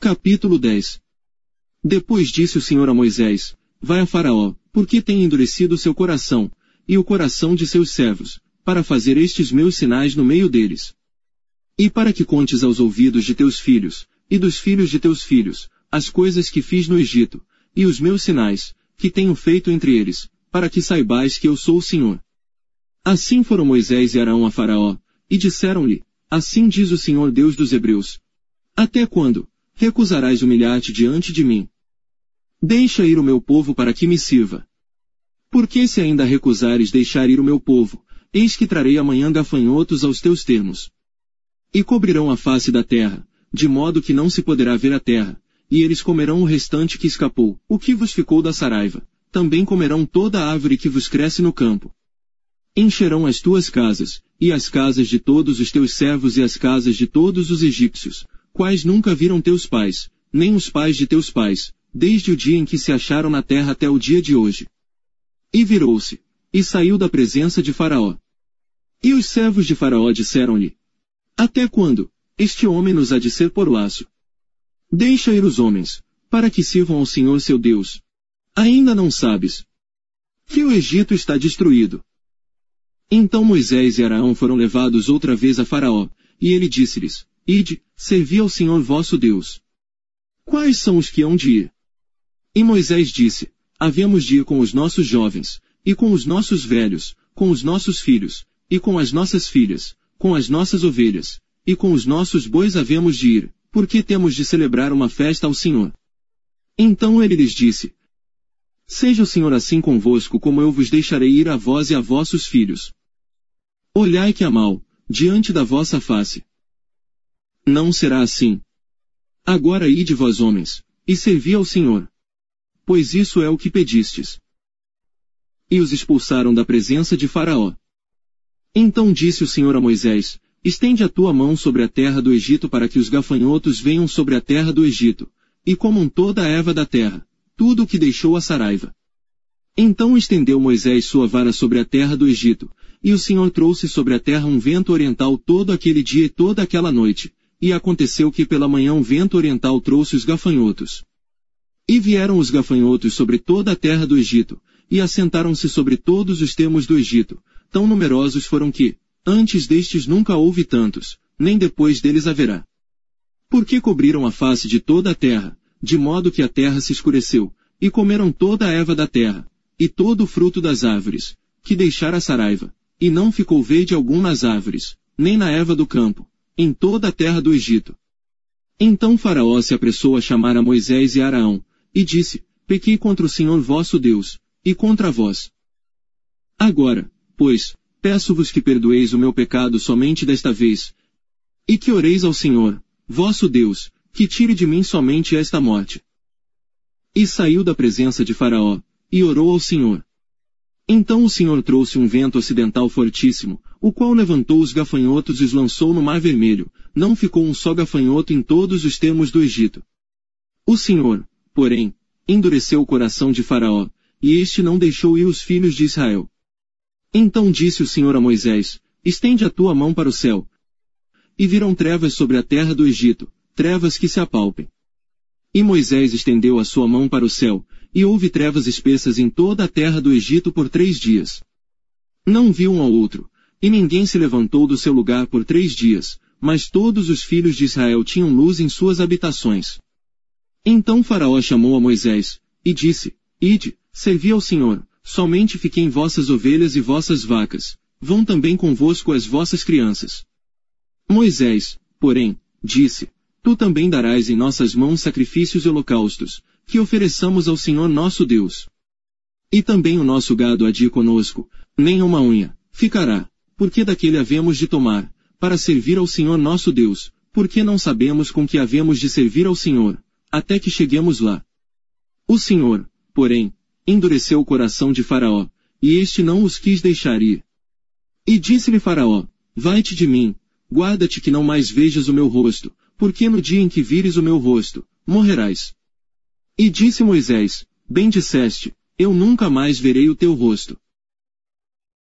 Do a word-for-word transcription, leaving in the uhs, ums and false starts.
Capítulo dez. Depois disse o Senhor a Moisés: Vai a Faraó, porque tem endurecido seu coração, e o coração de seus servos, para fazer estes meus sinais no meio deles. E para que contes aos ouvidos de teus filhos, e dos filhos de teus filhos, as coisas que fiz no Egito, e os meus sinais, que tenho feito entre eles, para que saibais que eu sou o Senhor. Assim foram Moisés e Arão a Faraó, e disseram-lhe: Assim diz o Senhor Deus dos Hebreus: Até quando recusarás humilhar-te diante de mim? Deixa ir o meu povo para que me sirva. Porque se ainda recusares deixar ir o meu povo, eis que trarei amanhã gafanhotos aos teus termos. E cobrirão a face da terra, de modo que não se poderá ver a terra, e eles comerão o restante que escapou, o que vos ficou da saraiva. Também comerão toda a árvore que vos cresce no campo. Encherão as tuas casas, e as casas de todos os teus servos e as casas de todos os egípcios, quais nunca viram teus pais, nem os pais de teus pais, desde o dia em que se acharam na terra até o dia de hoje. E virou-se, e saiu da presença de Faraó. E os servos de Faraó disseram-lhe: Até quando este homem nos há de ser por laço? Deixa ir os homens, para que sirvam ao Senhor seu Deus. Ainda não sabes que o Egito está destruído. Então Moisés e Arão foram levados outra vez a Faraó, e ele disse-lhes: Ide, servi ao Senhor vosso Deus. Quais são os que hão de ir? E Moisés disse: Havemos de ir com os nossos jovens, e com os nossos velhos, com os nossos filhos, e com as nossas filhas, com as nossas ovelhas, e com os nossos bois havemos de ir, porque temos de celebrar uma festa ao Senhor. Então ele lhes disse: Seja o Senhor assim convosco como eu vos deixarei ir a vós e a vossos filhos. Olhai que há mal, diante da vossa face. Não será assim. Agora ide vós homens, e servi ao Senhor. Pois isso é o que pedistes. E os expulsaram da presença de Faraó. Então disse o Senhor a Moisés: Estende a tua mão sobre a terra do Egito para que os gafanhotos venham sobre a terra do Egito, e comam toda a erva da terra, tudo o que deixou a saraiva. Então estendeu Moisés sua vara sobre a terra do Egito, e o Senhor trouxe sobre a terra um vento oriental todo aquele dia e toda aquela noite, e aconteceu que pela manhã um vento oriental trouxe os gafanhotos. E vieram os gafanhotos sobre toda a terra do Egito, e assentaram-se sobre todos os termos do Egito, tão numerosos foram que, antes destes nunca houve tantos, nem depois deles haverá. Porque cobriram a face de toda a terra, de modo que a terra se escureceu, e comeram toda a erva da terra, e todo o fruto das árvores, que deixara a saraiva, e não ficou verde algum nas árvores, nem na erva do campo, em toda a terra do Egito. Então Faraó se apressou a chamar a Moisés e Arão, e disse: Pequei contra o Senhor vosso Deus, e contra vós. Agora, pois, peço-vos que perdoeis o meu pecado somente desta vez, e que oreis ao Senhor, vosso Deus, que tire de mim somente esta morte. E saiu da presença de Faraó, e orou ao Senhor. Então o Senhor trouxe um vento ocidental fortíssimo, o qual levantou os gafanhotos e os lançou no Mar Vermelho, não ficou um só gafanhoto em todos os termos do Egito. O Senhor, porém, endureceu o coração de Faraó, e este não deixou ir os filhos de Israel. Então disse o Senhor a Moisés: Estende a tua mão para o céu. E viram trevas sobre a terra do Egito, trevas que se apalpem. E Moisés estendeu a sua mão para o céu, e houve trevas espessas em toda a terra do Egito por três dias. Não viu um ao outro, e ninguém se levantou do seu lugar por três dias, mas todos os filhos de Israel tinham luz em suas habitações. Então Faraó chamou a Moisés, e disse: Ide, servi ao Senhor, somente fiquem vossas ovelhas e vossas vacas, vão também convosco as vossas crianças. Moisés, porém, disse: Tu também darás em nossas mãos sacrifícios e holocaustos, que ofereçamos ao Senhor nosso Deus. E também o nosso gado há de ir conosco, nem uma unha ficará, porque daquele havemos de tomar, para servir ao Senhor nosso Deus, porque não sabemos com que havemos de servir ao Senhor, até que cheguemos lá. O Senhor, porém, endureceu o coração de Faraó, e este não os quis deixar ir. E disse-lhe Faraó: Vai-te de mim, guarda-te que não mais vejas o meu rosto, porque no dia em que vires o meu rosto, morrerás. E disse Moisés: Bem disseste, eu nunca mais verei o teu rosto.